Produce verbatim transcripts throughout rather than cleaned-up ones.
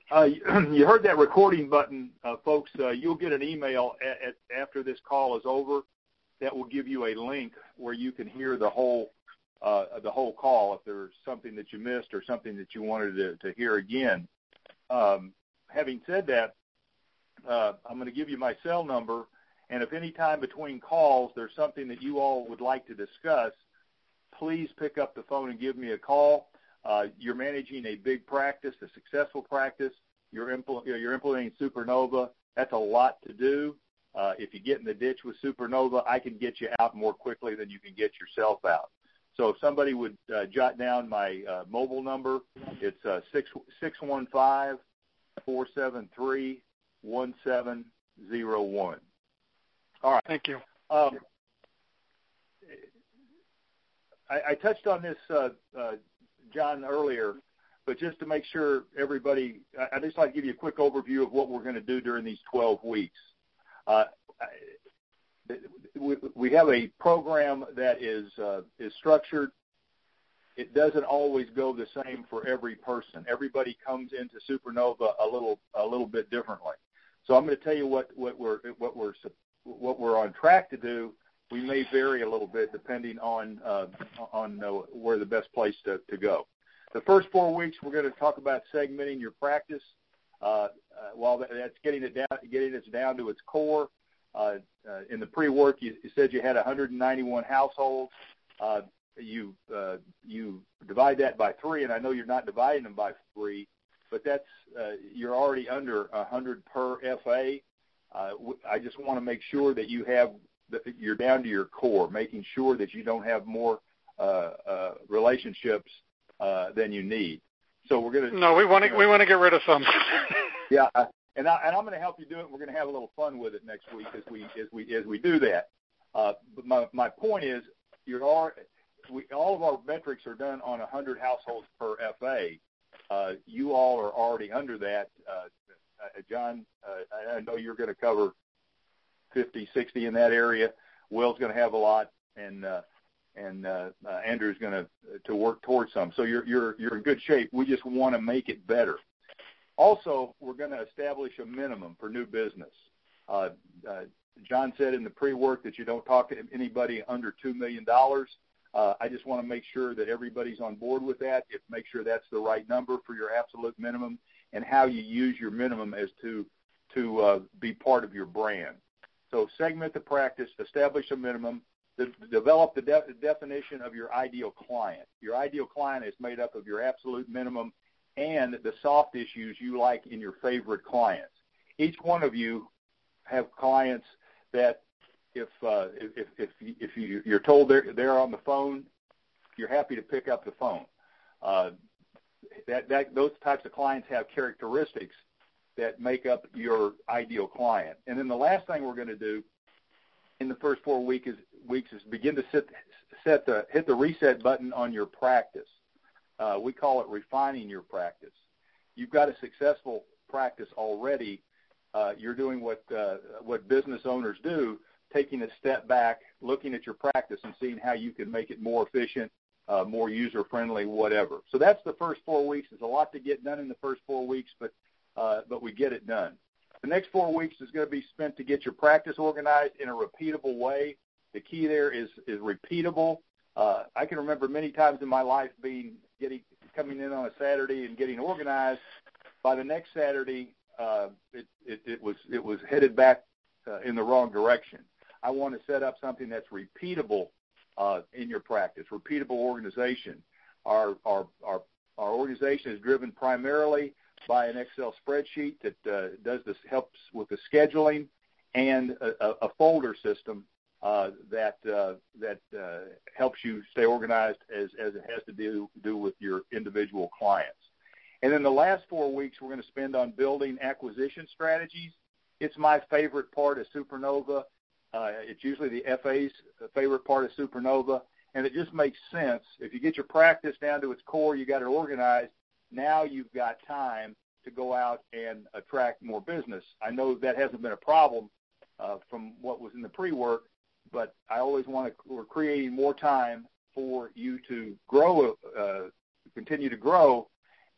Uh, you heard that recording button, uh, folks. Uh, you'll get an email at, at, after this call is over that will give you a link where you can hear the whole uh, the whole call if there's something that you missed or something that you wanted to, to hear again. Um, having said that, uh, I'm going to give you my cell number, and if any time between calls there's something that you all would like to discuss, please pick up the phone and give me a call. Uh, you're managing a big practice, a successful practice. You're, impl- you're implementing Supernova. That's a lot to do. Uh, if you get in the ditch with Supernova, I can get you out more quickly than you can get yourself out. So if somebody would uh, jot down my uh, mobile number, it's uh, six one five, four seven three, one seven zero one. All right. Thank you. Um, I, I touched on this, uh, uh, John, earlier, but just to make sure everybody, I'd just like to give you a quick overview of what we're going to do during these twelve weeks. Uh, we, we have a program that is uh, is structured. It doesn't always go the same for every person. Everybody comes into Supernova a little a little bit differently. So I'm going to tell you what, what we're what we're what we're on track to do. We may vary a little bit depending on uh, on uh, where the best place to, to go. The first four weeks, we're going to talk about segmenting your practice. Uh, uh, while that's getting it down, getting it down to its core. Uh, uh, in the pre-work, you, you said you had one hundred ninety-one households. Uh, you uh, you divide that by three, and I know you're not dividing them by three, but that's uh, you're already under one hundred per F A. Uh, I just want to make sure that you have that you're down to your core, making sure that you don't have more uh, uh, relationships uh, than you need. So we're going to no, we want to we want to get rid of some. Yeah, and, I, and I'm going to help you do it. We're going to have a little fun with it next week as we as we as we do that. Uh, but my my point is, you're all we, all of our metrics are done on one hundred households per F A. Uh, you all are already under that. Uh, uh, John, uh, I know you're going to cover fifty, sixty in that area. Will's going to have a lot, and uh, and uh, uh, Andrew's going to to work towards some. So you're you're you're in good shape. We just want to make it better. Also, we're going to establish a minimum for new business. Uh, uh, John said in the pre-work that you don't talk to anybody under two million dollars. Uh, I just want to make sure that everybody's on board with that, if make sure that's the right number for your absolute minimum, and how you use your minimum as to, to uh, be part of your brand. So segment the practice, establish a minimum, de- develop the, de- the definition of your ideal client. Your ideal client is made up of your absolute minimum and the soft issues you like in your favorite clients. Each one of you have clients that if uh, if if if you, you're told they're they're on the phone, you're happy to pick up the phone. Uh, that that those types of clients have characteristics that make up your ideal client. And then the last thing we're going to do in the first four week is, weeks is begin to sit, set the hit the reset button on your practice. Uh, we call it refining your practice. You've got a successful practice already. Uh, you're doing what uh, what business owners do, taking a step back, looking at your practice and seeing how you can make it more efficient, uh, more user-friendly, whatever. So that's the first four weeks. There's a lot to get done in the first four weeks, but uh, but we get it done. The next four weeks is going to be spent to get your practice organized in a repeatable way. The key there is is repeatable. Uh, I can remember many times in my life being getting coming in on a Saturday and getting organized. By the next Saturday, uh, it, it, it was it was headed back uh, in the wrong direction. I want to set up something that's repeatable uh, in your practice, repeatable organization. Our our our our organization is driven primarily by an Excel spreadsheet that uh, does this helps with the scheduling and a, a folder system uh, that uh, that uh, helps you stay organized as, as it has to do do with your individual clients. And then the last four weeks we're going to spend on building acquisition strategies. It's my favorite part of Supernova. Uh, it's usually the F A's favorite part of Supernova, and it just makes sense. If you get your practice down to its core, you got it organized, now you've got time to go out and attract more business. I know that hasn't been a problem uh, from what was in the pre-work, but I always want to, we're creating more time for you to grow, uh, continue to grow,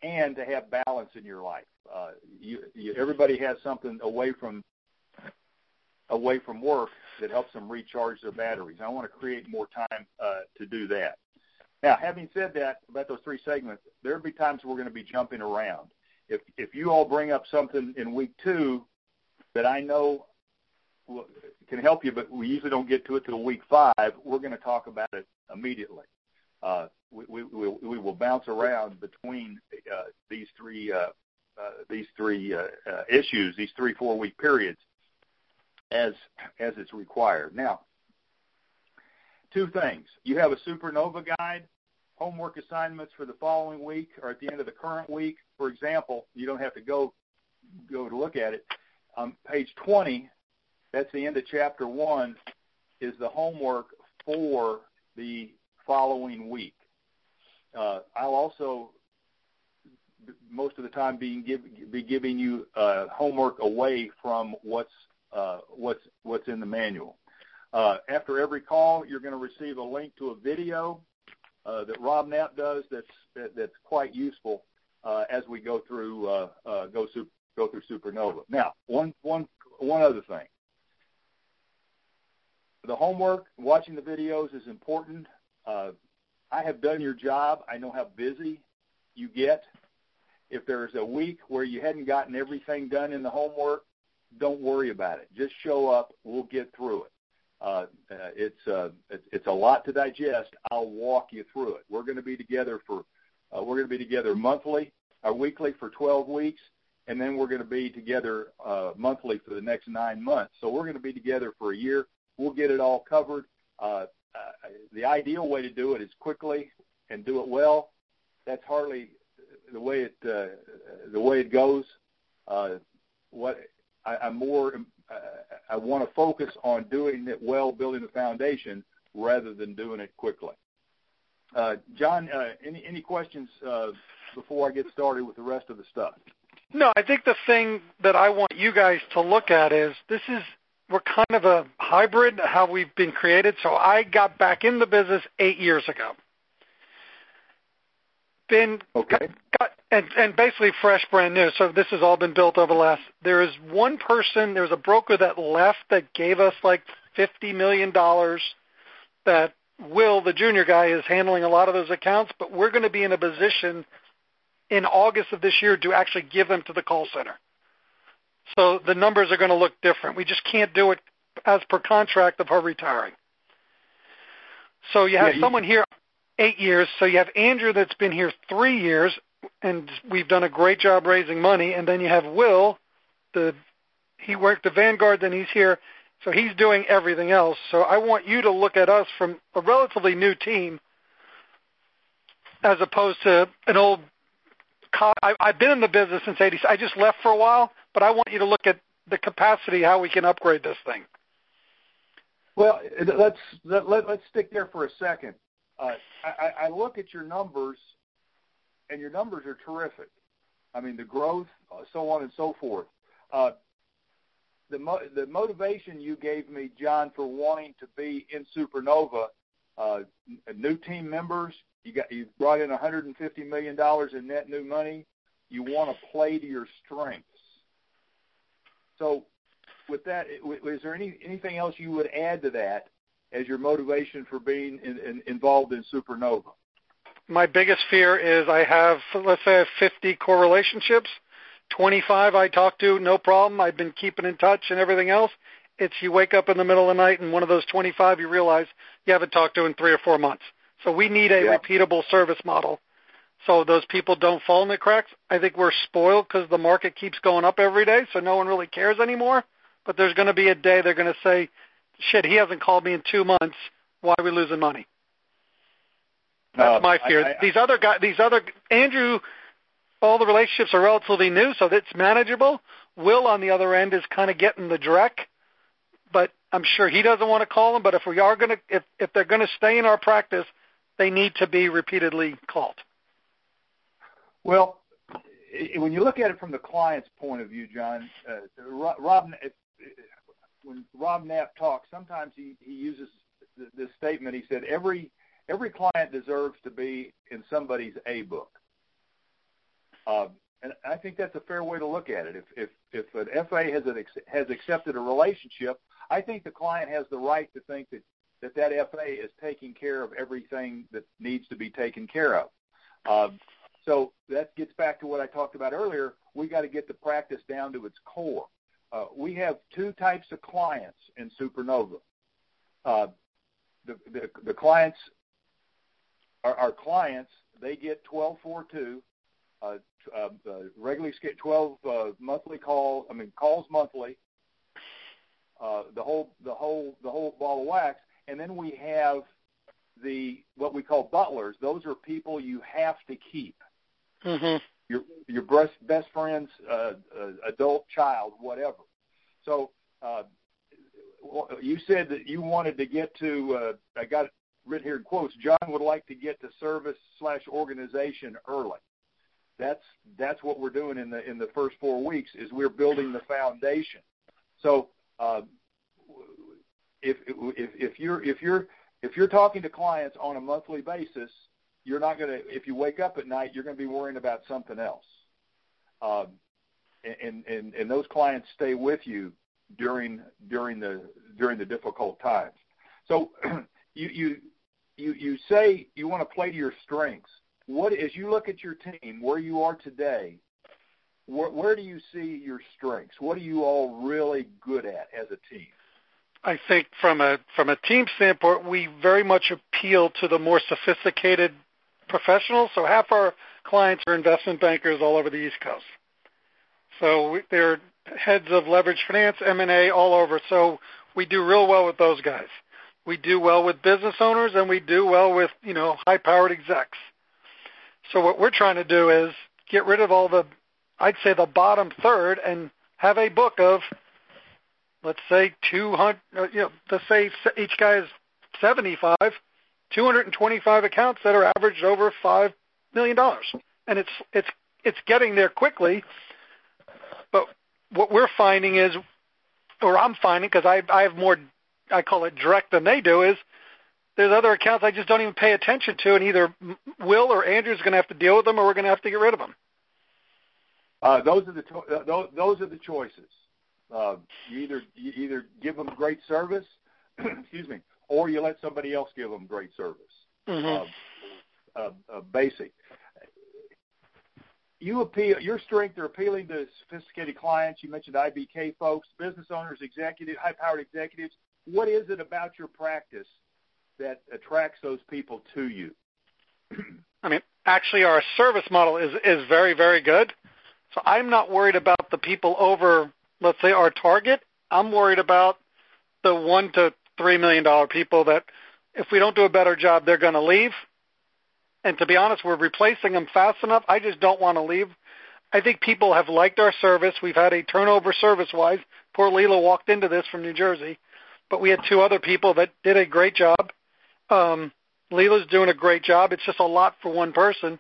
and to have balance in your life. Uh, you, you, everybody has something away from away from work that helps them recharge their batteries. I want to create more time uh, to do that. Now, having said that about those three segments, there will be times we're going to be jumping around. If if you all bring up something in week two that I know can help you, but we usually don't get to it till week five, we're going to talk about it immediately. Uh, we, we, we, we will bounce around between uh, these three uh, uh, these three uh, uh, issues, these three four week periods, as as it's required. Now, two things: you have a Supernova guide. Homework assignments for the following week or at the end of the current week. For example, you don't have to go go to look at it. On page twenty, that's the end of chapter one, is the homework for the following week. Uh, I'll also, most of the time, be, give, be giving you uh, homework away from what's uh, what's what's in the manual. Uh, after every call, you're going to receive a link to a video uh, that Rob Knapp does. That's that, that's quite useful uh, as we go through uh, uh, go super, go through Supernova. Now, one one one other thing. The homework, watching the videos is important. Uh, I have done your job. I know how busy you get. If there's a week where you hadn't gotten everything done in the homework, don't worry about it. Just show up. We'll get through it. Uh, uh, it's uh, it's a lot to digest. I'll walk you through it. We're going to be together for uh, we're going to be together monthly or weekly for twelve weeks, and then we're going to be together uh, monthly for the next nine months. So we're going to be together for a year. We'll get it all covered. Uh, uh, the ideal way to do it is quickly and do it well. That's hardly the way it uh, the way it goes. Uh, what I, I'm more uh, I want to focus on doing it well, building the foundation, rather than doing it quickly. Uh, John, uh, any any questions uh, before I get started with the rest of the stuff? No, I think the thing that I want you guys to look at is this is. We're kind of a hybrid, how we've been created. So I got back in the business eight years ago. Been okay. got, and, and basically fresh, brand new. So this has all been built over the last. There is one person, there's a broker that left that gave us like fifty million dollars that Will, the junior guy, is handling a lot of those accounts, but we're going to be in a position in August of this year to actually give them to the call center. So the numbers are going to look different. We just can't do it as per contract of her retiring. So you have yeah, you, someone here eight years. So you have Andrew that's been here three years, and we've done a great job raising money. And then you have Will, the he worked at Vanguard, then he's here. So he's doing everything else. So I want you to look at us from a relatively new team as opposed to an old – I've been in the business since eighty. I just left for a while. But I want you to look at the capacity, how we can upgrade this thing. Well, let's let, let, let's stick there for a second. Uh, I, I look at your numbers, and your numbers are terrific. I mean, the growth, uh, so on and so forth. Uh, the mo- the motivation you gave me, John, for wanting to be in Supernova, uh, new team members. You got you brought in one hundred fifty million dollars in net new money. You want to play to your strengths. So with that, is there any anything else you would add to that as your motivation for being in, in, involved in Supernova? My biggest fear is I have, let's say I have fifty core relationships, twenty-five I talk to, no problem. I've been keeping in touch and everything else. It's you wake up in the middle of the night and one of those twenty-five you realize you haven't talked to in three or four months. So we need a yeah. repeatable service model so those people don't fall in the cracks. I think we're spoiled because the market keeps going up every day, so no one really cares anymore. But there's going to be a day they're going to say, shit, he hasn't called me in two months. Why are we losing money? That's uh, my fear. I, I, these other guys, these other, Andrew, all the relationships are relatively new, so it's manageable. Will, on the other end, is kind of getting the dreck, but I'm sure he doesn't want to call them. But if we are going to, if, if they're going to stay in our practice, they need to be repeatedly called. Well, when you look at it from the client's point of view, John, uh, Rob, when Rob Knapp talks, sometimes he, he uses this statement. He said, every every client deserves to be in somebody's A book. Uh, and I think that's a fair way to look at it. If if, if an F A has an, has accepted a relationship, I think the client has the right to think that, that that F A is taking care of everything that needs to be taken care of. Uh, so that gets back to what I talked about earlier. We got to get the practice down to its core. Uh, we have two types of clients in Supernova. Uh, the, the the clients, our, our clients, they get twelve forty-two, uh, uh, uh, regularly scheduled twelve uh, monthly calls. I mean calls monthly. Uh, the whole the whole the whole ball of wax, and then we have the what we call butlers. Those are people you have to keep. Mm-hmm. Your your best best friend's uh, uh, adult child, whatever. So uh, you said that you wanted to get to. Uh, I got it written here in quotes. John would like to get to service slash organization early. That's that's what we're doing in the in the first four weeks. Is we're building the foundation. So uh, if if if you're if you're if you're talking to clients on a monthly basis, you're not going to, if you wake up at night, you're going to be worrying about something else. Um, and, and, and those clients stay with you during, during the, during the difficult times. So you, you, you, you say you want to play to your strengths. What, as you look at your team, where you are today, where, where do you see your strengths? What are you all really good at as a team? I think from a from a team standpoint, we very much appeal to the more sophisticated professionals. So half our clients are investment bankers all over the East Coast. So we, they're heads of leverage finance, M and A, all over. So we do real well with those guys. We do well with business owners, and we do well with, you know, high-powered execs. So what we're trying to do is get rid of all the, I'd say the bottom third, and have a book of, let's say two hundred, you know, let's say each guy is seventy-five, two hundred twenty-five accounts that are averaged over five million dollars. And it's, it's, it's getting there quickly. But what we're finding is, or I'm finding, because I, I have more, I call it direct than they do, is there's other accounts I just don't even pay attention to, and either Will or Andrew's going to have to deal with them, or we're going to have to get rid of them. Uh, those are the, to- those, those are the choices. Uh, you either you either give them great service, excuse me, or you let somebody else give them great service. Mm-hmm. Uh, uh, uh, basic. You appeal. Your strength are appealing to sophisticated clients. You mentioned I B K folks, business owners, executive, high-powered executives. What is it about your practice that attracts those people to you? I mean, actually, our service model is is very, very good. So I'm not worried about the people over, let's say, our target. I'm worried about the one to three million dollar people that, if we don't do a better job, they're going to leave. And to be honest, we're replacing them fast enough. I just don't want to leave. I think people have liked our service. We've had a turnover service-wise. Poor Leela walked into this from New Jersey, but we had two other people that did a great job. Um, Leela's doing a great job. It's just a lot for one person.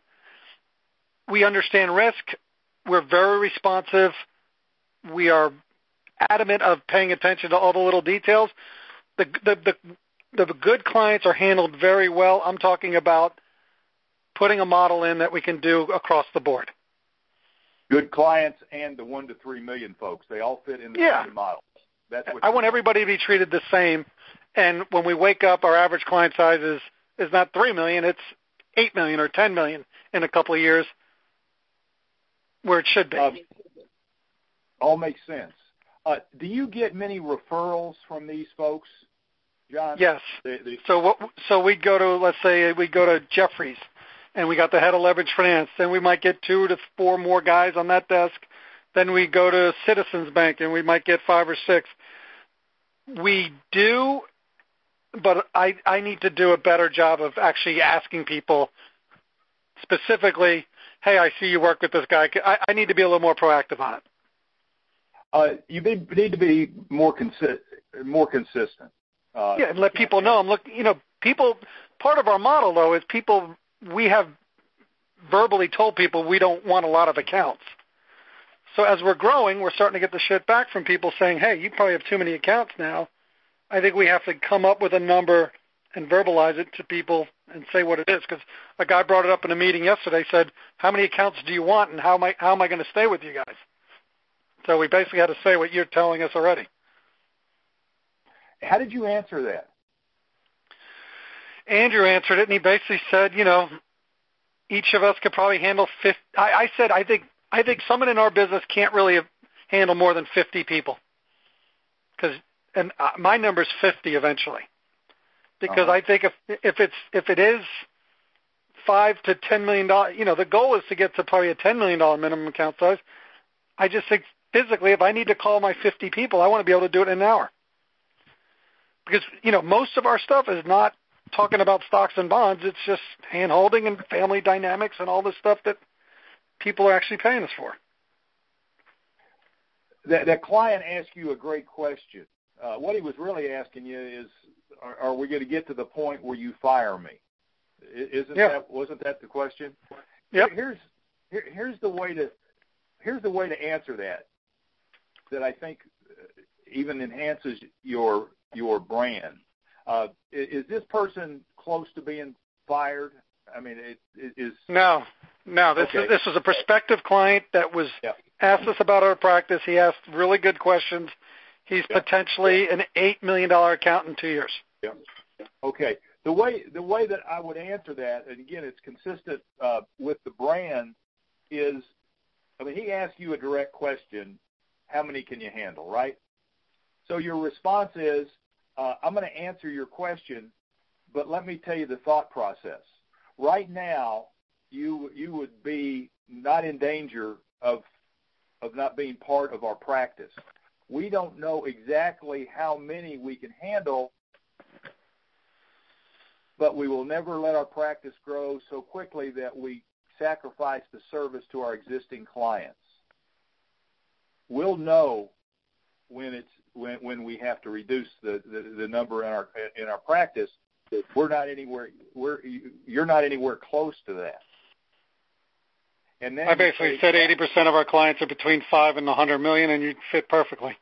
We understand risk. We're very responsive. We are adamant of paying attention to all the little details. The, the, the, the good clients are handled very well. I'm talking about putting a model in that we can do across the board. Good clients and the one to three million folks, they all fit in the yeah. same model. That's what I want everybody to be treated the same. And when we wake up, our average client size is, is not three million, it's eight million or ten million in a couple of years, where it should be. Um, all makes sense. Uh, do you get many referrals from these folks, John? Yes. They, they, so what, so we'd go to, let's say we'd go to Jeffries, and we got the head of leverage finance. Then we might get two to four more guys on that desk. Then we go to Citizens Bank, and we might get five or six. We do, but I, I need to do a better job of actually asking people specifically, hey, I see you work with this guy. I, I need to be a little more proactive on it. Uh, you need to be more consi- more consistent. Uh, yeah, and let people know. I'm looking. You know, people. Part of our model, though, is people. We have verbally told people we don't want a lot of accounts. So as we're growing, we're starting to get the shit back from people saying, "Hey, you probably have too many accounts now." I think we have to come up with a number and verbalize it to people and say what it is. Because a guy brought it up in a meeting yesterday, said, how many accounts do you want, and how am I, how am I going to stay with you guys? So we basically had to say what you're telling us already. How did you answer that? Andrew answered it, and he basically said, you know, each of us could probably handle fifty. I, I said, I think I think someone in our business can't really handle more than fifty people. Because, and my number is fifty eventually. Because uh-huh. I think if if it's if it is five to ten million dollars, you know, the goal is to get to probably a ten million dollar minimum account size. I just think physically, if I need to call my fifty people, I want to be able to do it in an hour. Because, you know, most of our stuff is not talking about stocks and bonds. It's just hand-holding and family dynamics and all the stuff that people are actually paying us for. That, that client asked you a great question. Uh, what he was really asking you is, are, are we going to get to the point where you fire me? Isn't yeah. that wasn't that the question? Yep. Here's here, here's the way to here's the way to answer that. That I think even enhances your your brand. Uh, is this person close to being fired? I mean, it, it is no, no. This okay. is this was a prospective client that was yeah. asked us about our practice. He asked really good questions. He's yeah. potentially yeah. an eight million dollar account in two years. Yeah. Okay. The way the way that I would answer that, and again, it's consistent uh, with the brand, is, I mean, he asked you a direct question: how many can you handle? Right. So your response is, uh, I'm going to answer your question, but let me tell you the thought process. Right now, you you would be not in danger of of not being part of our practice. We don't know exactly how many we can handle, but we will never let our practice grow so quickly that we sacrifice the service to our existing clients. We'll know when it's when when we have to reduce the, the, the number in our in our practice. We're not anywhere we're you're not anywhere close to that. And then I basically said eighty percent of our clients are between five and a hundred million, and you fit perfectly.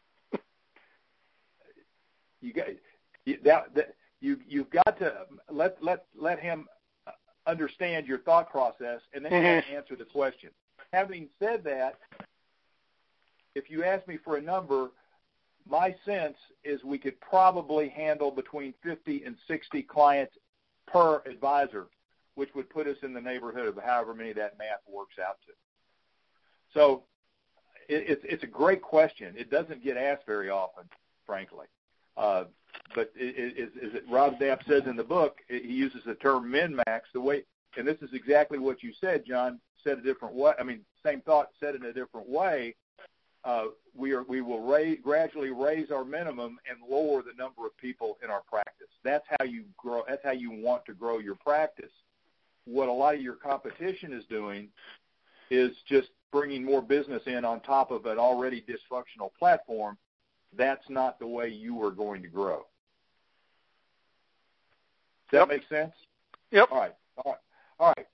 you got you, that, that you you've got to let let let him understand your thought process, and then mm-hmm. you have to answer the question. Having said that, if you ask me for a number, my sense is we could probably handle between fifty and sixty clients per advisor, which would put us in the neighborhood of however many that math works out to. So it, it's, it's a great question. It doesn't get asked very often, frankly. Uh, but it, it, it, it, Rob Dapp says in the book, it, he uses the term min-max. The way, and this is exactly what you said, John, said a different way. I mean, same thought, said in a different way. Uh, we are we will raise, gradually raise our minimum and lower the number of people in our practice. That's how you grow. That's how you want to grow your practice. What a lot of your competition is doing is just bringing more business in on top of an already dysfunctional platform. That's not the way you are going to grow. Does yep. that make sense? Yep. All right. All right. All right.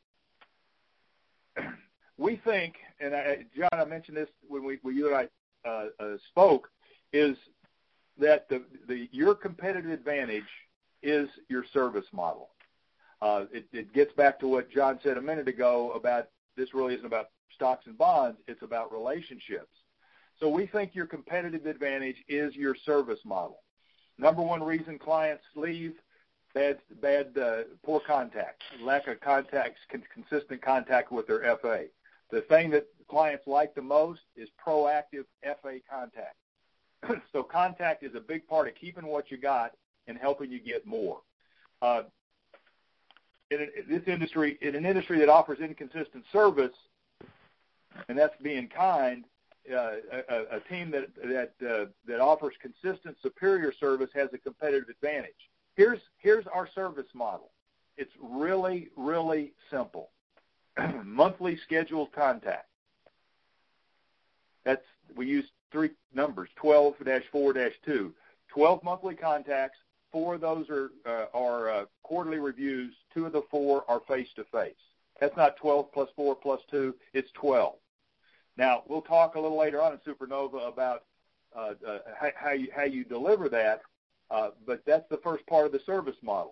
We think, and I, John, I mentioned this when we when you and I uh, uh, spoke, is that the, the your competitive advantage is your service model. Uh, it, it gets back to what John said a minute ago about this really isn't about stocks and bonds, it's about relationships. So we think your competitive advantage is your service model. Number one reason clients leave, bad, bad, uh, poor contact, lack of contact, con- consistent contact with their F A. The thing that clients like the most is proactive F A contact. So contact is a big part of keeping what you got and helping you get more. Uh, in, in this industry, in an industry that offers inconsistent service, and that's being kind, uh, a, a team that that uh, that offers consistent, superior service has a competitive advantage. Here's here's our service model. It's really, really simple. Monthly scheduled contact. That's, we use three numbers, twelve dash four dash two. twelve monthly contacts, four of those are uh, are uh, quarterly reviews, two of the four are face-to-face. That's not twelve plus four plus two, it's twelve. Now, we'll talk a little later on in Supernova about uh, uh, how, how, you, how you deliver that, uh, but that's the first part of the service model.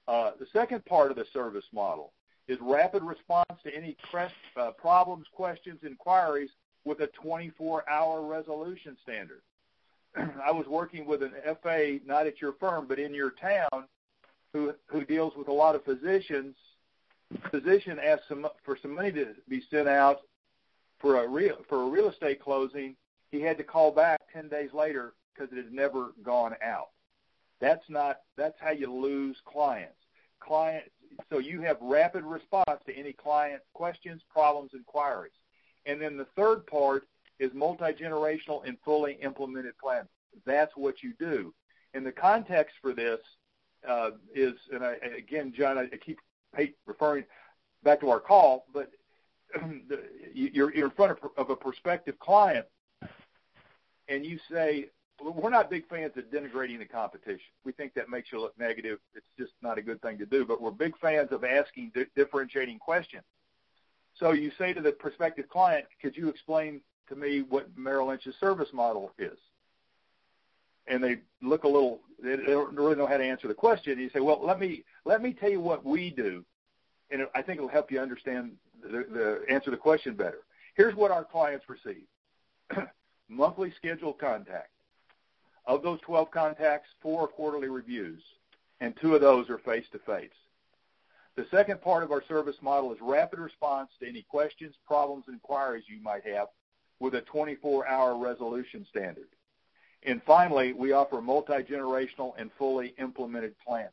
Uh, the second part of the service model is rapid response to any quest, uh, problems, questions, inquiries with a twenty-four hour resolution standard. I was working with an F A, not at your firm, but in your town, who who deals with a lot of physicians. Physician asked some, for some money to be sent out for a real for a real estate closing. He had to call back ten days later because it had never gone out. That's not. That's how you lose clients. Client. So you have rapid response to any client questions, problems, inquiries. And then the third part is multi-generational and fully implemented planning. That's what you do. And the context for this uh, is, and I, again, John, I keep referring back to our call, but the, you're, you're in front of, of a prospective client, and you say, we're not big fans of denigrating the competition. We think that makes you look negative. It's just not a good thing to do, but we're big fans of asking di- differentiating questions. So you say to the prospective client, could you explain to me what Merrill Lynch's service model is? And they look a little, they don't really know how to answer the question. And you say, well, let me let me tell you what we do, and I think it'll help you understand the, the answer the question better. Here's what our clients receive. Monthly scheduled contact. Of those twelve contacts, four are quarterly reviews, and two of those are face-to-face. The second part of our service model is rapid response to any questions, problems, inquiries you might have with a twenty-four hour resolution standard. And finally, we offer multi-generational and fully implemented planning.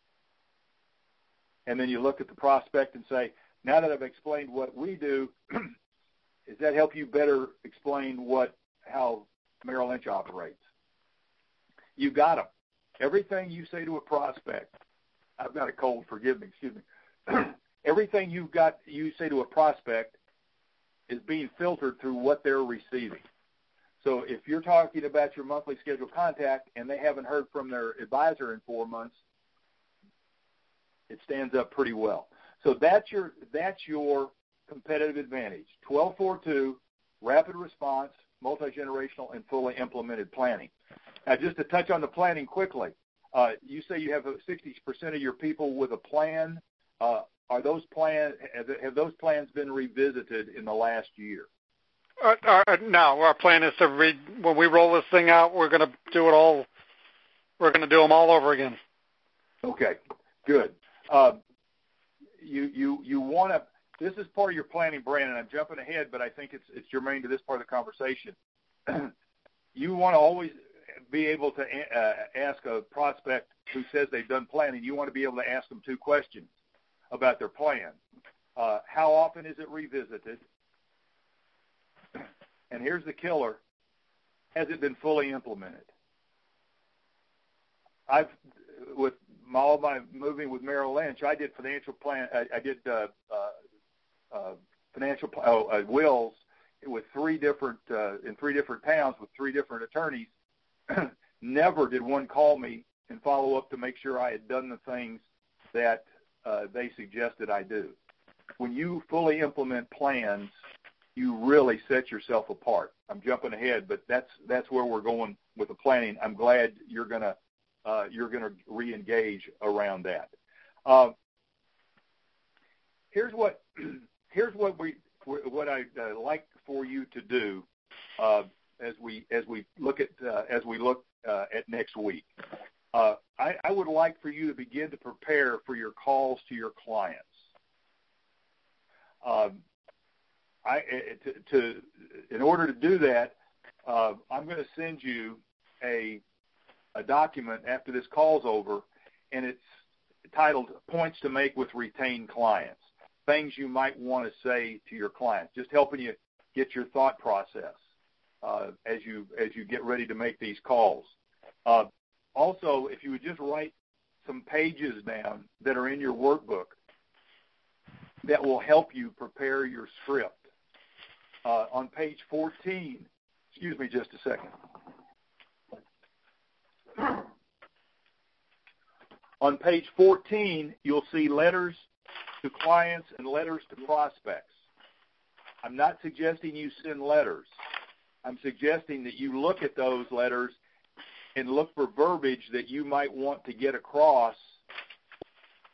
And then you look at the prospect and say, now that I've explained what we do, does that help you better explain what how Merrill Lynch operates? You got them. Everything you say to a prospect, I've got a cold, forgive me, excuse me. Everything you've got, you say to a prospect is being filtered through what they're receiving. So if you're talking about your monthly scheduled contact and they haven't heard from their advisor in four months, it stands up pretty well. So that's your that's your competitive advantage. twelve forty-two, rapid response, multi-generational, and fully implemented planning. Now, just to touch on the planning quickly, uh, you say you have sixty percent of your people with a plan. Uh, are those plans have, have those plans been revisited in the last year? Uh, uh, no, our plan is to re- when we roll this thing out, we're going to do it all. We're going to do them all over again. Okay, good. Uh, you you you want to. This is part of your planning, Brandon. I'm jumping ahead, but I think it's it's germane to this part of the conversation. You want to always be able to uh, ask a prospect who says they've done planning. You want to be able to ask them two questions about their plan. Uh, how often is it revisited? And here's the killer. Has it been fully implemented? I've, with my, all my moving with Merrill Lynch, I did financial plan. I, I did uh, uh, uh, financial oh, uh, wills with three different uh, in three different towns with three different attorneys. Never did one call me and follow up to make sure I had done the things that uh, they suggested I do. When you fully implement plans, you really set yourself apart. I'm jumping ahead, but that's that's where we're going with the planning. I'm glad you're gonna uh, you're gonna re-engage around that. Uh, here's what here's what we what I'd uh, like for you to do uh, as we as we look at uh, as we look uh, at next week. Uh, I, I would like for you to begin to prepare for your calls to your clients. Um, I, to, to, in order to do that, uh, I'm going to send you a, a document after this call's over, and it's titled Points to Make with Retained Clients, things you might want to say to your clients, just helping you get your thought process uh, as you as you get ready to make these calls. Uh, also, if you would just write some pages down that are in your workbook that will help you prepare your script. Uh, on page fourteen, excuse me just a second. On page fourteen, you'll see letters to clients and letters to prospects. I'm not suggesting you send letters. I'm suggesting that you look at those letters and look for verbiage that you might want to get across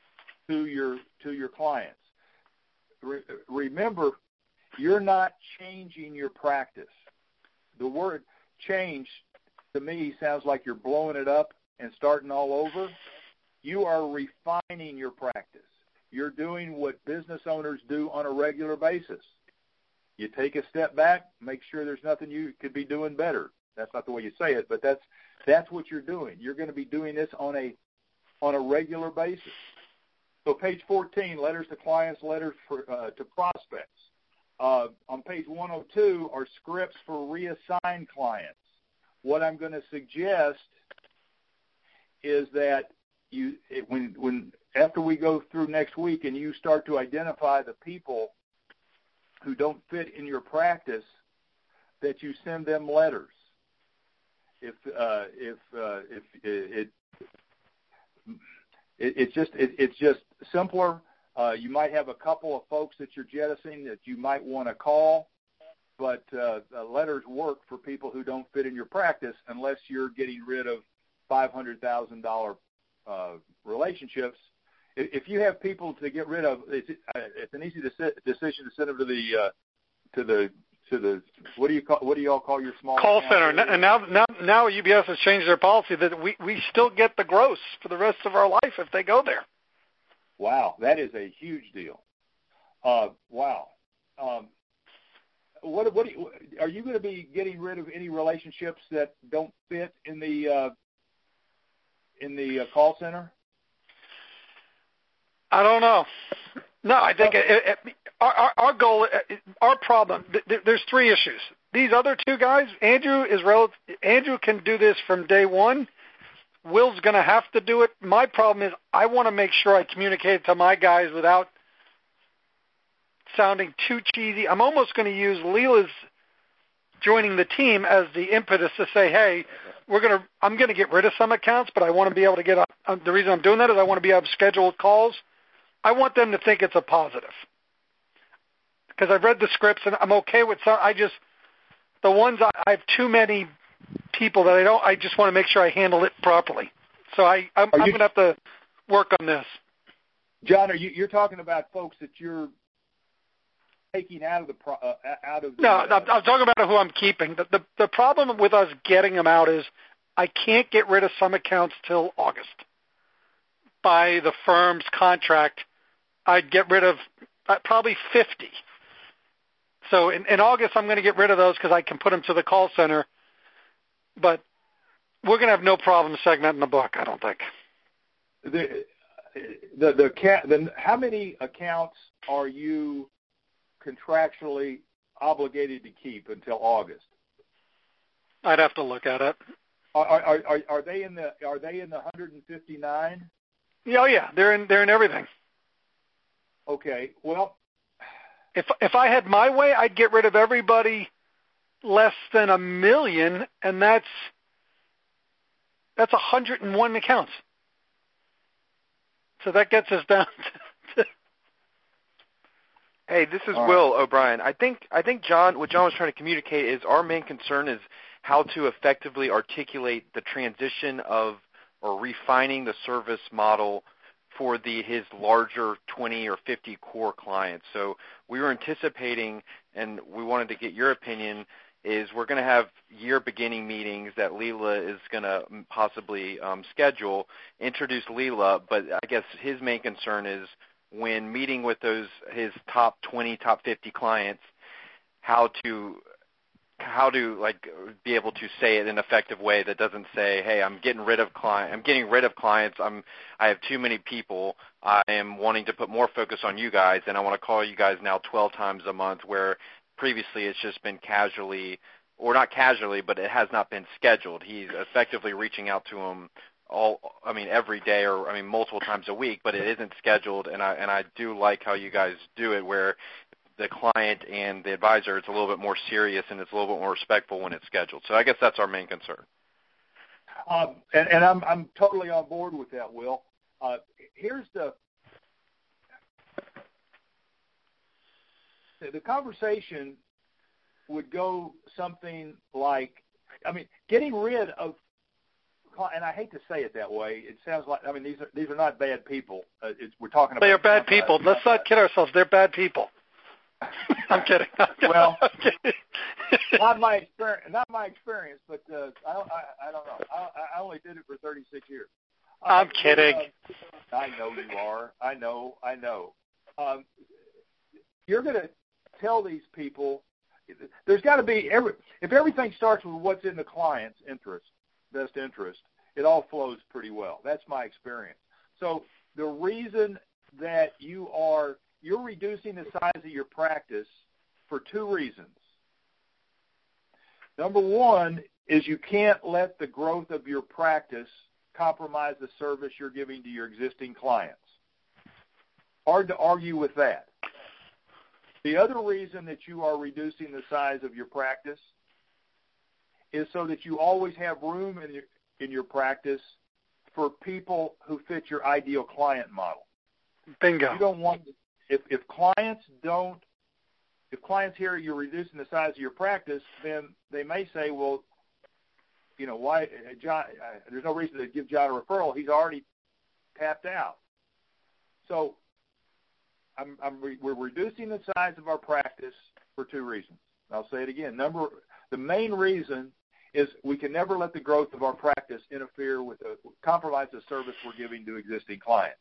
to your to your clients. Re- remember, you're not changing your practice. The word change to me sounds like you're blowing it up and starting all over. You are refining your practice. You're doing what business owners do on a regular basis. You take a step back, make sure there's nothing you could be doing better. That's not the way you say it, but that's that's what you're doing. You're going to be doing this on a on a regular basis. So page fourteen, letters to clients, letters for, uh, to prospects. Uh, on page one oh two are scripts for reassigned clients. What I'm going to suggest is that you, it, when, when after we go through next week and you start to identify the people who don't fit in your practice, that you send them letters. If uh, if uh, if it, it, it it's just it, it's just simpler. Uh, you might have a couple of folks that you're jettisoning that you might want to call, but uh, letters work for people who don't fit in your practice unless you're getting rid of five hundred thousand dollars uh, relationships. If you have people to get rid of, it's, uh, it's an easy deci- decision to send them to the uh, to the to the what do you call what do you all call your small call center? area? And now now now U B S has changed their policy that we we still get the gross for the rest of our life if they go there. Wow, that is a huge deal. Uh, wow. Um, what what do you, are you going to be getting rid of any relationships that don't fit in the uh, in the uh, call center? I don't know. No, I think it, it, it, our, our goal, our problem, th- there's three issues. These other two guys, Andrew is rel- Andrew can do this from day one. Will's going to have to do it. My problem is I want to make sure I communicate to my guys without sounding too cheesy. I'm almost going to use Leela's joining the team as the impetus to say, hey, we're going to, I'm going to get rid of some accounts, but I want to be able to get, a, the reason I'm doing that is I want to be able to schedule calls. I want them to think it's a positive because I've read the scripts and I'm okay with some. I just, the ones I, I have too many people that I don't, I just want to make sure I handle it properly. So I, I'm, I'm going to have to work on this. John, are you, you're talking about folks that you're taking out of the, pro, uh, out of the, no, uh, I'm talking about who I'm keeping. The, the, the problem with us getting them out is I can't get rid of some accounts till August. By the firm's contract, I'd get rid of uh, probably fifty. So in, in August, I'm going to get rid of those because I can put them to the call center. But we're going to have no problem segmenting the book, I don't think. The the the, cat, the how many accounts are you contractually obligated to keep until August? I'd have to look at it. Are are are, are they in the are they in the one hundred fifty-nine? Yeah, oh yeah, they're in they're in everything. Okay, well, if if I had my way, I'd get rid of everybody less than a million, and that's that's one hundred one accounts. So that gets us down to. Hey, this is All Will right. O'Brien. I think I think John, what John was trying to communicate is our main concern is how to effectively articulate the transition of or refining the service model for the his larger twenty or fifty core clients. So we were anticipating, and we wanted to get your opinion, is we're going to have year beginning meetings that Leela is going to possibly um, schedule, introduce Leela, but I guess his main concern is when meeting with those his top twenty, top fifty clients, how to how to like be able to say it in an effective way that doesn't say, hey, I'm getting rid of client, I'm getting rid of clients, I'm I have too many people, I am wanting to put more focus on you guys, and I want to call you guys now twelve times a month, where previously it's just been casually, or not casually, but it has not been scheduled. He's effectively reaching out to them all, I mean, every day, or I mean, multiple times a week, but it isn't scheduled, and I and I do like how you guys do it, where the client and the advisor, it's a little bit more serious and it's a little bit more respectful when it's scheduled. So I guess that's our main concern. Um, and, and I'm I'm totally on board with that, Will. Uh, here's the the conversation would go something like, I mean, getting rid of and I hate to say it that way. It sounds like, I mean, these are these are not bad people. Uh, it's, we're talking about. They are bad people. Let's not kid ourselves. They're bad people. I'm kidding. Well, I'm kidding. not my experience, not my experience, but uh, I, I, I don't know. I, I only did it for thirty-six years. I'm uh, kidding. Uh, I know you are. I know. I know. Um, you're going to tell these people. There's got to be every. If everything starts with what's in the client's interest, best interest, it all flows pretty well. That's my experience. So the reason that you are you're reducing the size of your practice for two reasons. Number one is you can't let the growth of your practice compromise the service you're giving to your existing clients. Hard to argue with that. The other reason that you are reducing the size of your practice is so that you always have room in your, in your practice for people who fit your ideal client model. Bingo. You don't want if if clients don't if clients hear you're reducing the size of your practice, then they may say, well, you know, why John? Uh, there's no reason to give John a referral. He's already tapped out. So I'm, I'm re- we're reducing the size of our practice for two reasons. I'll say it again. Number the main reason is we can never let the growth of our practice interfere with the compromise the service we're giving to existing clients.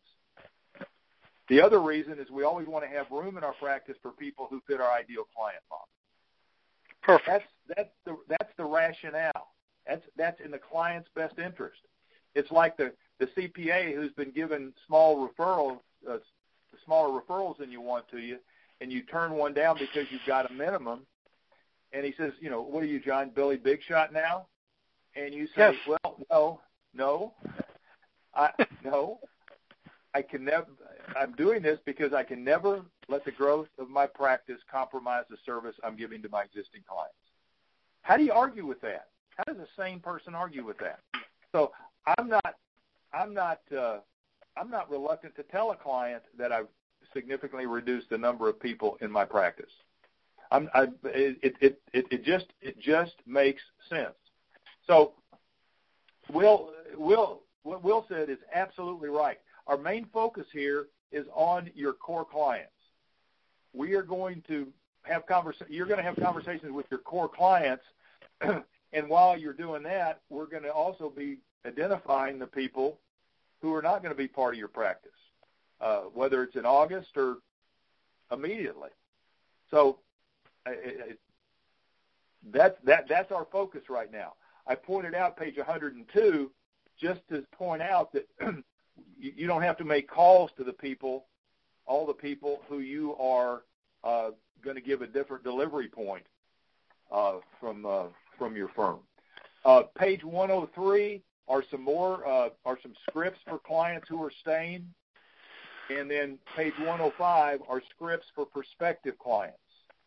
The other reason is we always want to have room in our practice for people who fit our ideal client model. Perfect. That's that's the that's the rationale. That's that's in the client's best interest. It's like the, the C P A who's been given small referral uh, smaller referrals than you want to you, and you turn one down because you've got a minimum. And he says, you know, what are you, John, Billy Big Shot now? And you say, yes. well, no, no, I no. I can never. I'm doing this because I can never let the growth of my practice compromise the service I'm giving to my existing clients. How do you argue with that? How does a sane person argue with that? So I'm not. I'm not. Uh, I'm not reluctant to tell a client that I've significantly reduced the number of people in my practice. I'm. I, it, it it it just it just makes sense. So Will Will what Will said is absolutely right. Our main focus here is on your core clients. We are going to have conversa- You're going to have conversations with your core clients, and while you're doing that, we're going to also be identifying the people who are not going to be part of your practice, uh, whether it's in August or immediately. So it, it, that's that that's our focus right now. I pointed out page one hundred two just to point out that. You don't have to make calls to the people, all the people who you are uh, going to give a different delivery point uh, from uh, from your firm. Uh, page one oh three are some more uh, are some scripts for clients who are staying, and then page one oh five are scripts for prospective clients.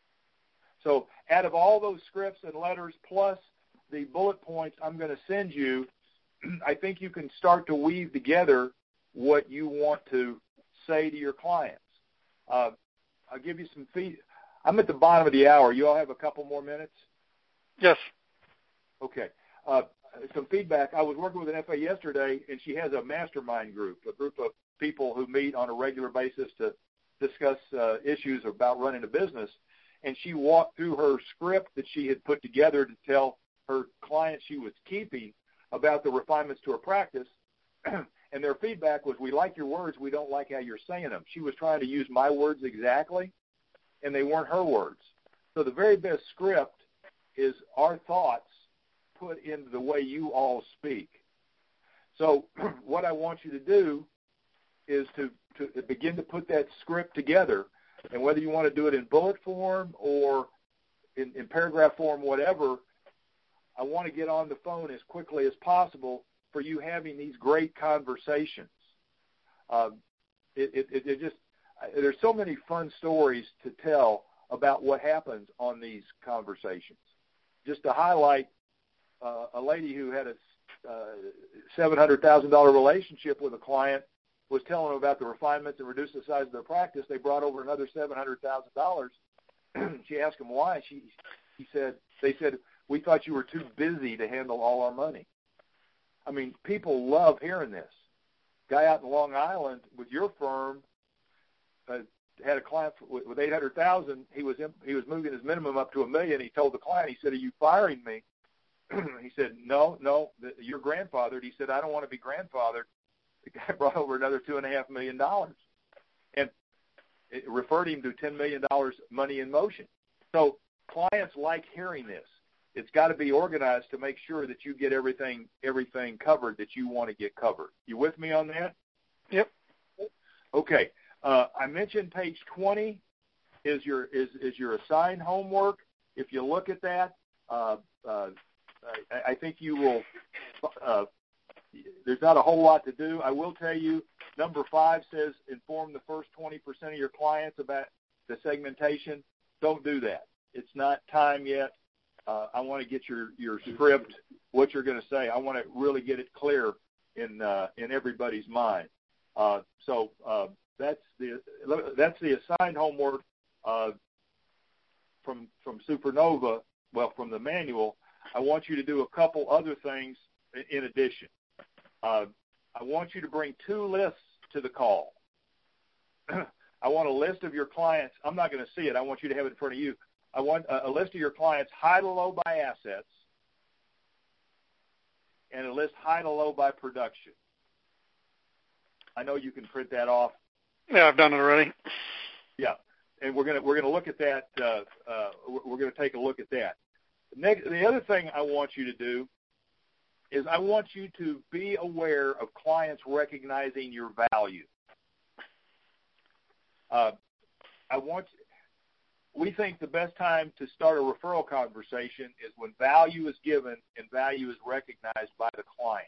So out of all those scripts and letters plus the bullet points I'm going to send you, I think you can start to weave together what you want to say to your clients. Uh, I'll give you some feed. I'm at the bottom of the hour. You all have a couple more minutes? Yes. Okay. Uh, some feedback. I was working with an F A yesterday, and she has a mastermind group, a group of people who meet on a regular basis to discuss uh, issues about running a business. And she walked through her script that she had put together to tell her clients she was keeping about the refinements to her practice. And their feedback was, we like your words, we don't like how you're saying them. She was trying to use my words exactly, and they weren't her words. So the very best script is our thoughts put into the way you all speak. So what I want you to do is to, to begin to put that script together, and whether you want to do it in bullet form or in, in paragraph form, whatever, I want to get on the phone as quickly as possible for you having these great conversations. Uh, it, it, it just there's so many fun stories to tell about what happens on these conversations. Just to highlight uh, a lady who had a uh, seven hundred thousand dollars relationship with a client, was telling them about the refinements and reduced the size of their practice. They brought over another seven hundred thousand dollars. She asked them why. She, he said, they said, we thought you were too busy to handle all our money. I mean, people love hearing this. Guy out in Long Island with your firm uh, had a client with, with eight hundred thousand dollars. He was in, he was moving his minimum up to a million. He told the client, he said, "Are you firing me?" He said, "No, no, the, you're grandfathered." He said, "I don't want to be grandfathered." The guy brought over another two and a half million dollars, and it referred him to ten million dollars money in motion. So clients like hearing this. It's got to be organized to make sure that you get everything everything covered that you want to get covered. You with me on that? Yep. Okay. Uh, I mentioned page twenty is your is is your assigned homework. If you look at that, uh, uh, I, I think you will. Uh, there's not a whole lot to do. I will tell you, number five says inform the first twenty percent of your clients about the segmentation. Don't do that. It's not time yet. Uh, I want to get your, your script, what you're going to say. I want to really get it clear in uh, in everybody's mind. Uh, so uh, that's the that's the assigned homework uh, from from Supernova. Well, from the manual. I want you to do a couple other things in addition. Uh, I want you to bring two lists to the call. I want a list of your clients. I'm not going to see it. I want you to have it in front of you. I want a, a list of your clients high to low by assets and a list high to low by production. I know you can print that off. Yeah, I've done it already. Yeah, and we're gonna we're gonna look at that. Uh, uh, we're gonna take a look at that. Next, the other thing I want you to do is I want you to be aware of clients recognizing your value. Uh, I want. We think the best time to start a referral conversation is when value is given and value is recognized by the client.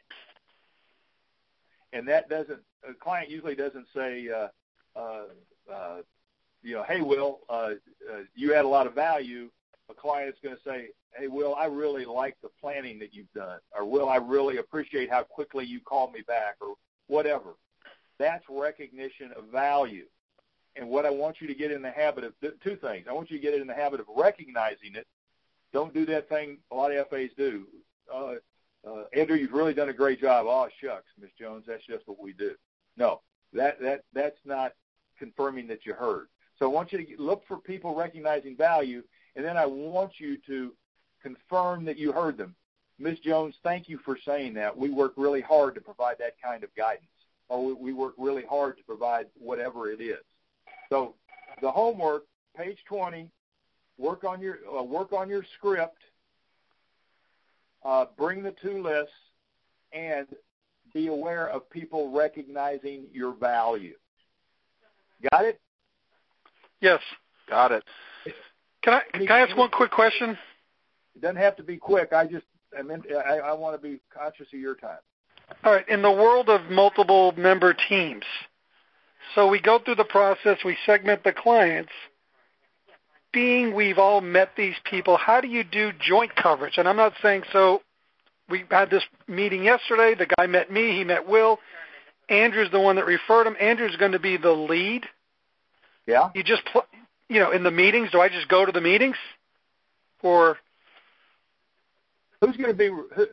And that doesn't, a client usually doesn't say, uh, uh, uh, you know, hey, Will, uh, uh, you add a lot of value. A client's going to say, hey, Will, I really like the planning that you've done. Or, Will, I really appreciate how quickly you called me back, or whatever. That's recognition of value. And what I want you to get in the habit of, two things. I want you to get in the habit of recognizing it. Don't do that thing a lot of F As do. Uh, uh, Andrew, you've really done a great job. Oh, shucks, Miz Jones, that's just what we do. No, that, that that's not confirming that you heard. So I want you to look for people recognizing value, and then I want you to confirm that you heard them. Miz Jones, thank you for saying that. We work really hard to provide that kind of guidance, or we, we work really hard to provide whatever it is. So the homework, page twenty, work on your uh, work on your script, uh, bring the two lists, and be aware of people recognizing your value. Got it? Yes. Got it. Can I can I ask one quick question? It doesn't have to be quick. I just I mean I, I want to be conscious of your time. All right. In the world of multiple member teams, so we go through the process, we segment the clients. Being we've all met these people, how do you do joint coverage? And I'm not saying, so we had this meeting yesterday. The guy met me. He met Will. Andrew's the one that referred him. Andrew's going to be the lead. Yeah. You just, pl- you know, in the meetings, do I just go to the meetings? Or who's going to be, who,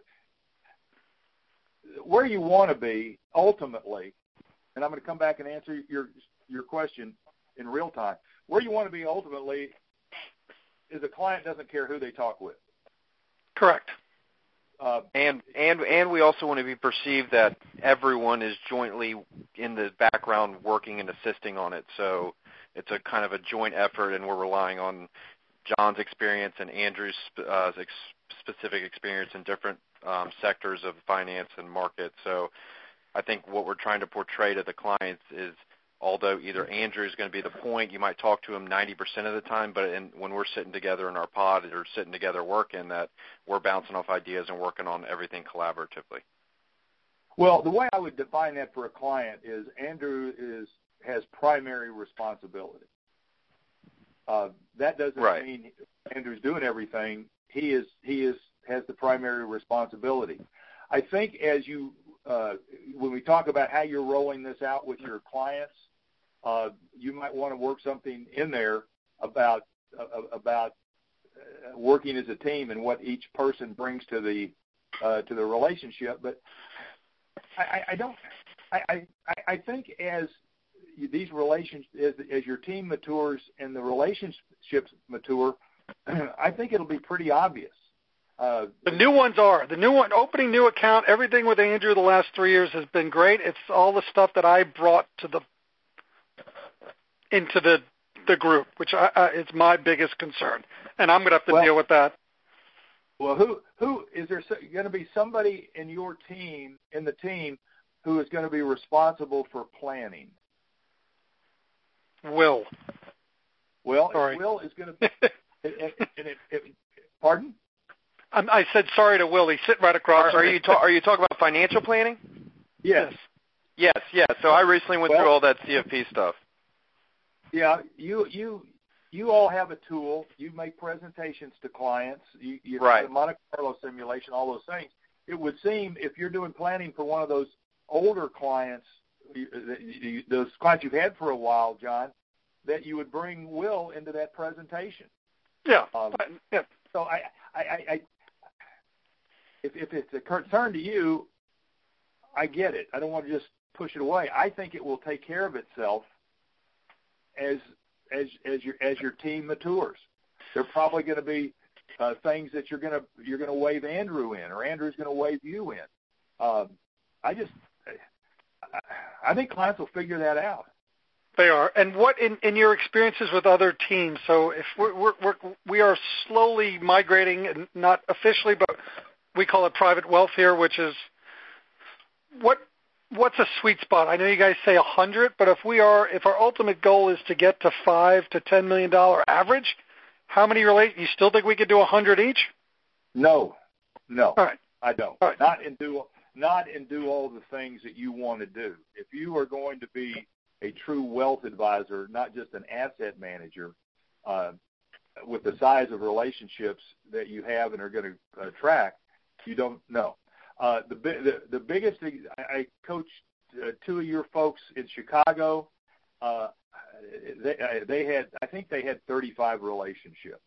where you want to be ultimately, and I'm going to come back and answer your your question in real time. Where you want to be ultimately is a client doesn't care who they talk with. Correct. Uh, and and and we also want to be perceived that everyone is jointly in the background working and assisting on it. So it's a kind of a joint effort, and we're relying on John's experience and Andrew's uh, ex- specific experience in different um, sectors of finance and market. So I think what we're trying to portray to the clients is, although either Andrew is going to be the point, you might talk to him ninety percent of the time, but in, when we're sitting together in our pod or sitting together working, that we're bouncing off ideas and working on everything collaboratively. Well, the way I would define that for a client is Andrew is has primary responsibility. Uh, that doesn't right. mean Andrew's doing everything. He is he is has the primary responsibility. I think as you uh, when we talk about how you're rolling this out with your clients, uh, you might want to work something in there about uh, about uh, working as a team and what each person brings to the uh, to the relationship. But I, I don't. I, I, I think as these relations, as, as your team matures and the relationships mature, I think it'll be pretty obvious. Uh, the new ones are the new one opening new account. Everything with Andrew the last three years has been great. It's all the stuff that I brought to the into the the group, which I, I, it's my biggest concern, and I'm going to have to well, deal with that. Well, who who is there going to be somebody in your team in the team who is going to be responsible for planning? Will. Well, sorry. Will is going to. and, and, and it, it, pardon? I'm, I said sorry to Will. He's sitting right across. Are, are you ta- are you talking about financial planning? Yes. Yes, yes. So I recently went well, through all that C F P stuff. Yeah, you you you all have a tool. You make presentations to clients. You, you right. have a Monte Carlo simulation, all those things. It would seem if you're doing planning for one of those older clients, those clients you've had for a while, John, that you would bring Will into that presentation. Yeah. Um, yeah. So I, I, I, I if, if it's a concern to you, I get it. I don't want to just push it away. I think it will take care of itself as as as your as your team matures. There are probably going to be uh, things that you're going to you're going to wave Andrew in, or Andrew's going to wave you in. Um, I just I think clients will figure that out. They are. And what in, in your experiences with other teams? So if we're, we're, we're we are slowly migrating, and not officially, but we call it private wealth here, which is what what's a sweet spot? I know you guys say a hundred, but if we are if our ultimate goal is to get to five to ten million dollar average, how many relate? You still think we could do a hundred each? No, no, all right. I don't. All right. Not and do not and do all the things that you want to do. If you are going to be a true wealth advisor, not just an asset manager, uh, with the size of relationships that you have and are going to attract, you don't know. Uh, the, the the biggest thing, I, I coached uh, two of your folks in Chicago. Uh, they they had I think they had thirty-five relationships.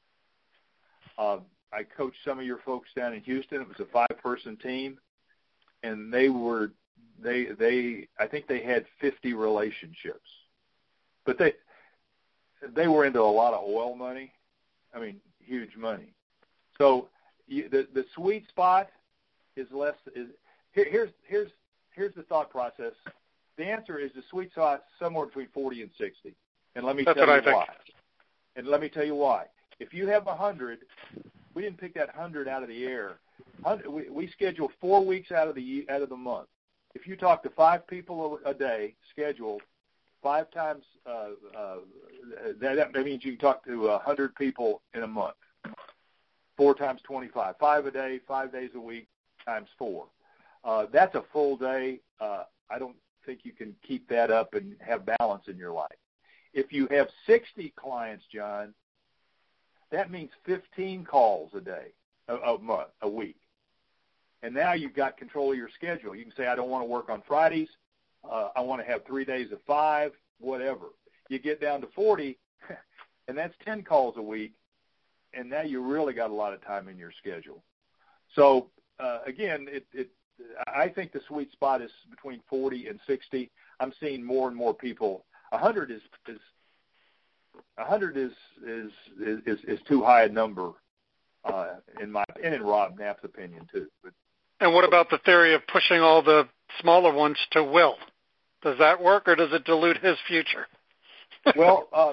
Uh, I coached some of your folks down in Houston. It was a five-person team, and they were. They they I think they had fifty relationships, but they they were into a lot of oil money. I mean, huge money. So you, the the sweet spot is less. Is here, here's here's here's the thought process. The answer is the sweet spot somewhere between forty and sixty, and let me That's tell what you I why. think. And let me tell you why. If you have a hundred, we didn't pick that hundred out of the air. We, we schedule four weeks out of the out of the month. If you talk to five people a day, scheduled, five times, uh, uh, that, that means you can talk to one hundred people in a month. Four times twenty-five. Five a day, five days a week, times four. Uh, that's a full day. Uh, I don't think you can keep that up and have balance in your life. If you have sixty clients, John, that means fifteen calls a day, a, a month, a week. And now you've got control of your schedule. You can say, I don't want to work on Fridays. Uh, I want to have three days of five, whatever. You get down to forty, and that's ten calls a week, and now you really got a lot of time in your schedule. So, uh, again, it, it, I think the sweet spot is between forty and sixty. I'm seeing more and more people. one hundred is is one hundred is is is, is too high a number, uh, in my and in Rob Knapp's opinion too. But, and what about the theory of pushing all the smaller ones to Will? Does that work, or does it dilute his future? well, uh,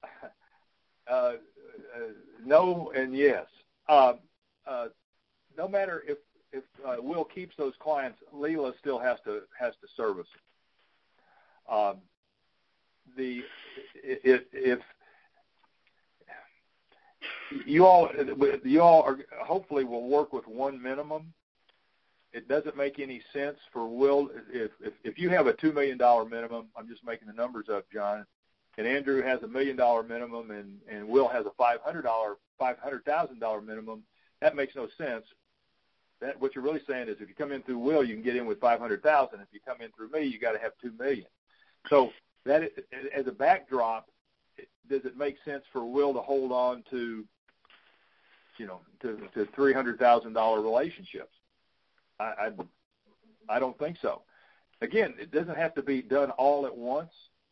uh, uh, no and yes. Uh, uh, no matter if if uh, Will keeps those clients, Leela still has to has to service them. Um, the if, if you all you all are hopefully will work with one minimum. It doesn't make any sense for Will if if, if you have a two million dollar minimum. I'm just making the numbers up, John. And Andrew has a million dollar minimum, and, and Will has a five hundred dollar five hundred thousand dollar minimum. That makes no sense. That what you're really saying is if you come in through Will, you can get in with five hundred thousand. If you come in through me, you got to have two million. So that as a backdrop, does it make sense for Will to hold on to, you know, to, to three hundred thousand dollars relationships. I, I I don't think so. Again, it doesn't have to be done all at once,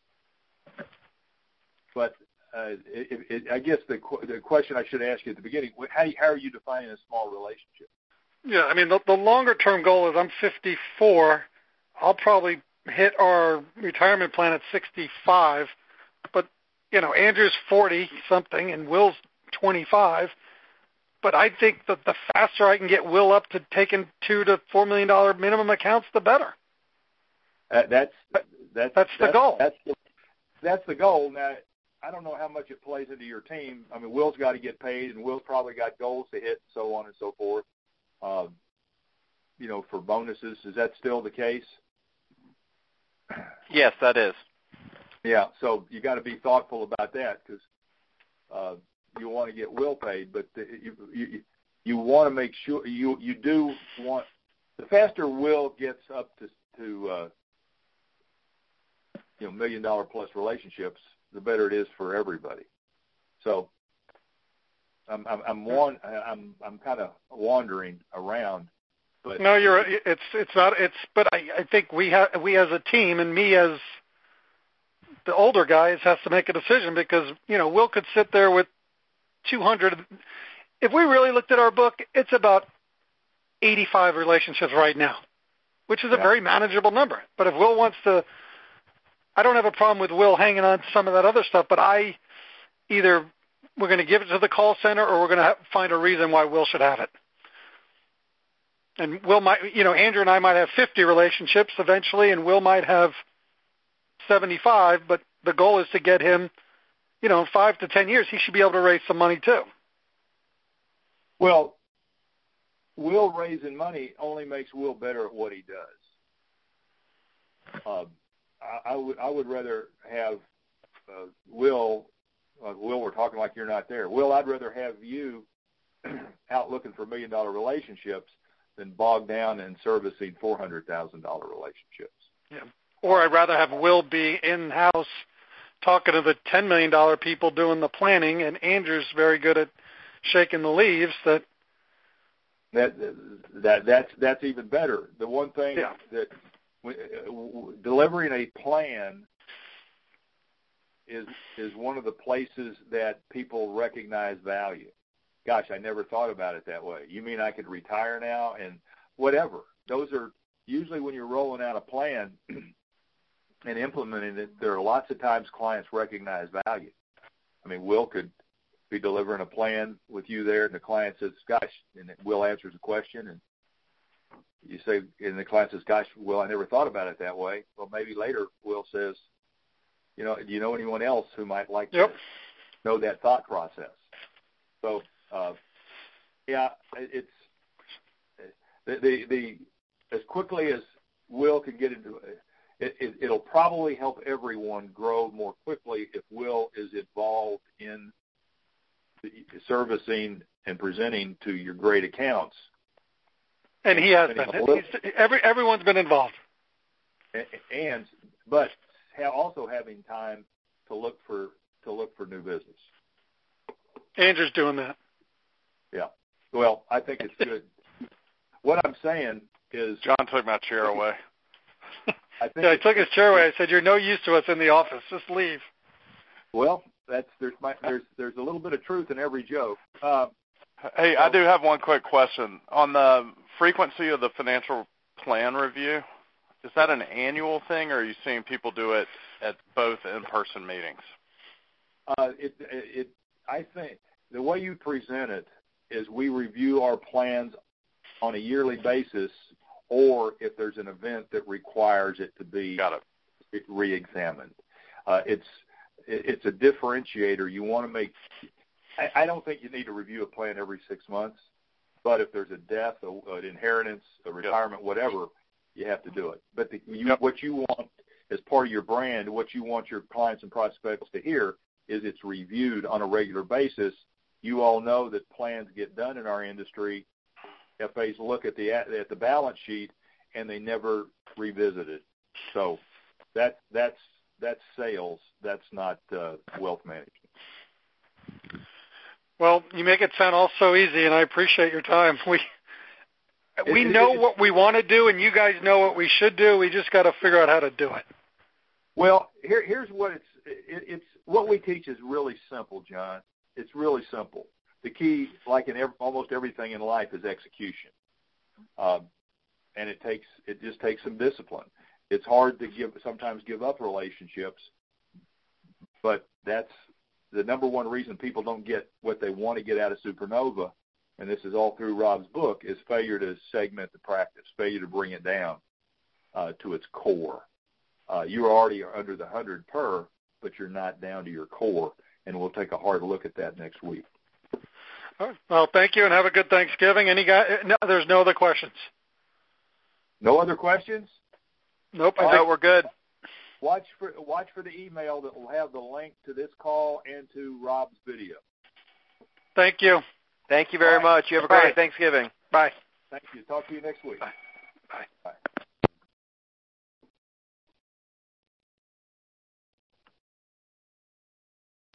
but uh, it, it, I guess the the question I should ask you at the beginning: how how are you defining a small relationship? Yeah, I mean the, the longer term goal is I'm fifty-four. I'll probably hit our retirement plan at sixty-five, but you know Andrew's forty something and Will's twenty-five. But I think that the faster I can get Will up to taking two to four million dollar minimum accounts, the better. Uh, that's that's that's, that's the goal. That's the, that's the goal. Now, I don't know how much it plays into your team. I mean, Will's got to get paid, and Will's probably got goals to hit, and so on and so forth. Um, you know, for bonuses, is that still the case? Yes, that is. Yeah. So you got to be thoughtful about that because. Uh, you want to get Will paid, but the, you, you you want to make sure you you do want the faster Will gets up to to uh, you know million dollar plus relationships, the better it is for everybody. So I'm I'm I'm one, I'm I'm kind of wandering around, but no, you're it's it's not it's but I I think we have we as a team and me as the older guys has to make a decision because you know Will could sit there with two hundred. If we really looked at our book, it's about eighty-five relationships right now, which is a yeah. very manageable number. But if Will wants to, I don't have a problem with Will hanging on to some of that other stuff, but I either we're going to give it to the call center or we're going to have, find a reason why Will should have it. And Will might, you know, Andrew and I might have fifty relationships eventually, and Will might have seventy-five, but the goal is to get him, you know, in five to ten years, he should be able to raise some money too. Well, Will raising money only makes Will better at what he does. Uh, I, I would I would rather have uh, Will. Uh, Will, we're talking like you're not there. Will, I'd rather have you out looking for million dollar relationships than bogged down in servicing four hundred thousand dollar relationships. Yeah. Or I'd rather have Will be in house talking to the ten million dollars people doing the planning, and Andrew's very good at shaking the leaves. That that that that's that's even better. The one thing yeah. that uh, delivering a plan is is one of the places that people recognize value. Gosh, I never thought about it that way. You mean I could retire now and whatever? Those are usually when you're rolling out a plan and implementing it, there are lots of times clients recognize value. I mean, Will could be delivering a plan with you there, and the client says, gosh, and Will answers a question, and you say, and the client says, gosh, Will, I never thought about it that way. Well, maybe later Will says, you know, do you know anyone else who might like yep. to know that thought process? So, uh, yeah, it's the, the, the as quickly as Will can get into it, It, it, it'll probably help everyone grow more quickly if Will is involved in the servicing and presenting to your great accounts. And he has been. He's, every, everyone's been involved. And, and but also having time to look for to look for new business. Andrew's doing that. Yeah. Well, I think it's good. What I'm saying is, John took my chair away. I think yeah, I took his chair away. I said, "You're no use to us in the office. Just leave." Well, that's there's my, there's there's a little bit of truth in every joke. Uh, hey, so, I do have one quick question on the frequency of the financial plan review. Is that an annual thing, or are you seeing people do it at both in-person meetings? Uh, it, it, I think the way you present it is we review our plans on a yearly basis, or if there's an event that requires it to be Got it. re-examined. Uh, it's it's a differentiator. You want to make. I, I don't think you need to review a plan every six months, but if there's a death, a, an inheritance, a retirement, yep. whatever, you have to do it. But the, you, yep. what you want as part of your brand, what you want your clients and prospects to hear is it's reviewed on a regular basis. You all know that plans get done in our industry. F As look at the at the balance sheet and they never revisit it. So that that's that's sales. That's not uh, wealth management. Well, you make it sound all so easy, and I appreciate your time. We we it, know it, what we want to do, and you guys know what we should do. We just got to figure out how to do it. Well, here, here's what it's it, it's what we teach is really simple, John. It's really simple. The key, like in every, almost everything in life, is execution, um, and it takes it just takes some discipline. It's hard to give sometimes give up relationships, but that's the number one reason people don't get what they want to get out of Supernova, and this is all through Rob's book, is failure to segment the practice, failure to bring it down uh, to its core. Uh, you're already under the one hundred per, but you're not down to your core, and we'll take a hard look at that next week. All right. Well, thank you, and have a good Thanksgiving. Any guy? No, there's no other questions. No other questions? Nope. I All think right, we're good. Watch for watch for the email that will have the link to this call and to Rob's video. Thank you. Thank you very All right. much. You have a great Bye. Thanksgiving. Bye. Thank you. Talk to you next week. Bye. Bye. Bye.